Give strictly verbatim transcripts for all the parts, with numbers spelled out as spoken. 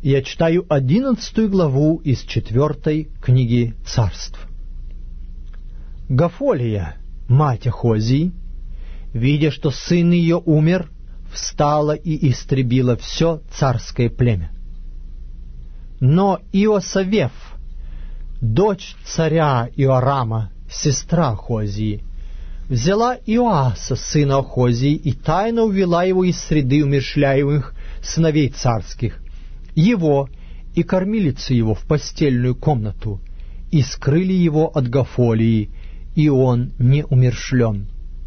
Я читаю одиннадцатую главу из четвертой книги Царств. Гафолия, мать Ахозии, видя, что сын ее умер, встала и истребила все царское племя. Но Иосавеф, дочь царя Иорама, сестра Ахозии, взяла Иоаса, сына Ахозии, и тайно увела его из среды умерщвляемых сыновей царских, его и кормилицу его в постельную комнату, и скрыли его от Гафолии, и он не умерщвлен.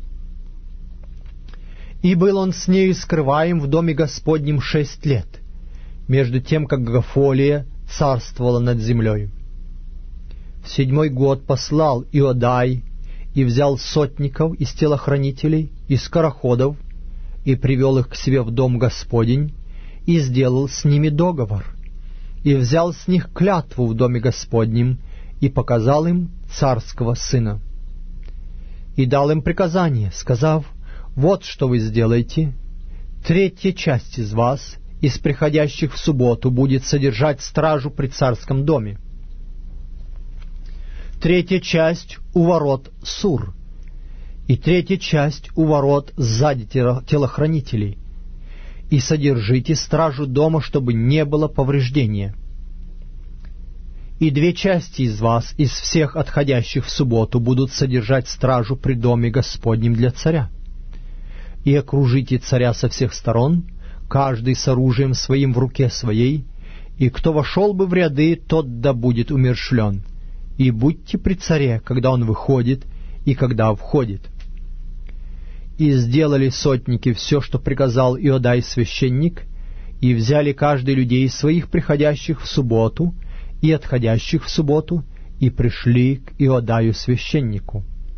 И был он с нею скрываем в доме Господнем шесть лет, между тем, как Гафолия царствовала над землей. В седьмой год послал Иодай и взял сотников из телохранителей и скороходов, и привел их к себе в дом Господень, и сделал с ними договор, и взял с них клятву в доме Господнем, и показал им царского сына. И дал им приказание, сказав: «Вот что вы сделаете. Третья часть из вас, из приходящих в субботу, будет содержать стражу при царском доме. Третья часть у ворот Сур, и третья часть у ворот сзади телохранителей. И содержите стражу дома, чтобы не было повреждения. И две части из вас, из всех отходящих в субботу, будут содержать стражу при доме Господнем для царя. И окружите царя со всех сторон, каждый с оружием своим в руке своей, и кто вошел бы в ряды, тот да будет умерщвлен. И будьте при царе, когда он выходит и когда входит». И сделали сотники все, что приказал Иодай священник, и взяли каждый людей своих, приходящих в субботу и отходящих в субботу, и пришли к Иодаю священнику.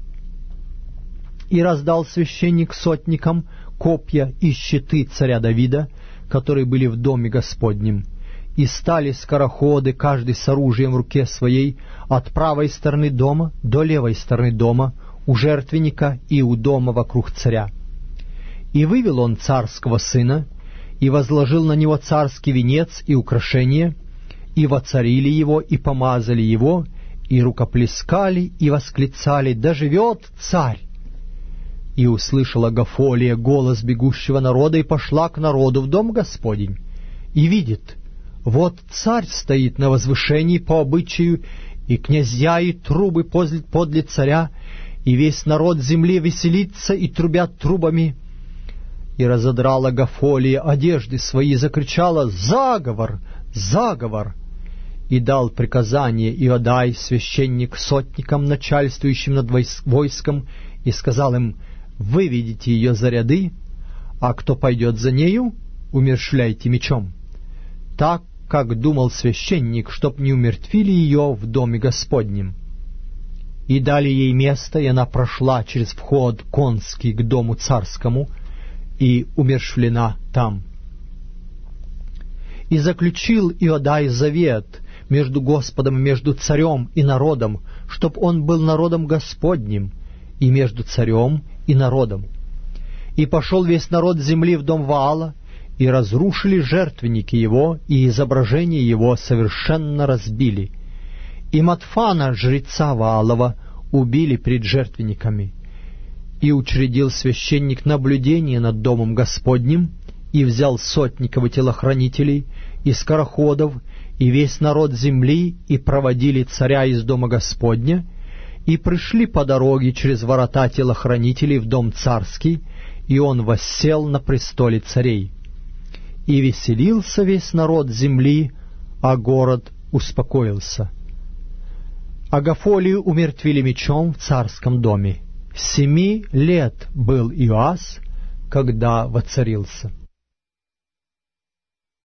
И раздал священник сотникам копья и щиты царя Давида, которые были в доме Господнем, и стали скороходы, каждый с оружием в руке своей, от правой стороны дома до левой стороны дома, у жертвенника и у дома вокруг царя. И вывел он царского сына, и возложил на него царский венец и украшения, и воцарили его, и помазали его, и рукоплескали, и восклицали: «Да живет царь!» И услышала Гафолия голос бегущего народа, и пошла к народу в дом Господень, и видит: вот царь стоит на возвышении по обычаю, и князья и трубы подле, подле царя, и весь народ земли веселится и трубят трубами. И разодрала Гафолия одежды свои, и закричала: «Заговор! Заговор!» И дал приказание Иодай, священник, сотникам, начальствующим над войском, и сказал им: «Выведите ее за ряды, а кто пойдет за нею, умерщвляйте мечом». Так, как думал священник, чтоб не умертвили ее в доме Господнем. И дали ей место, и она прошла через вход конский к дому царскому, и умерщвлена там. И заключил Иодай завет между Господом и между царем и народом, чтоб он был народом Господним, и между царем и народом. И пошел весь народ земли в дом Ваала, и разрушили жертвенники его, и изображение его совершенно разбили. И Матфана, жреца Ваалова, убили пред жертвенниками. И учредил священник наблюдение над домом Господним, и взял сотников и телохранителей, и скороходов, и весь народ земли, и проводили царя из дома Господня, и пришли по дороге через ворота телохранителей в дом царский, и он воссел на престоле царей. И веселился весь народ земли, а город успокоился. А Гафолию умертвили мечом в царском доме. Семи лет был Иоас, когда воцарился.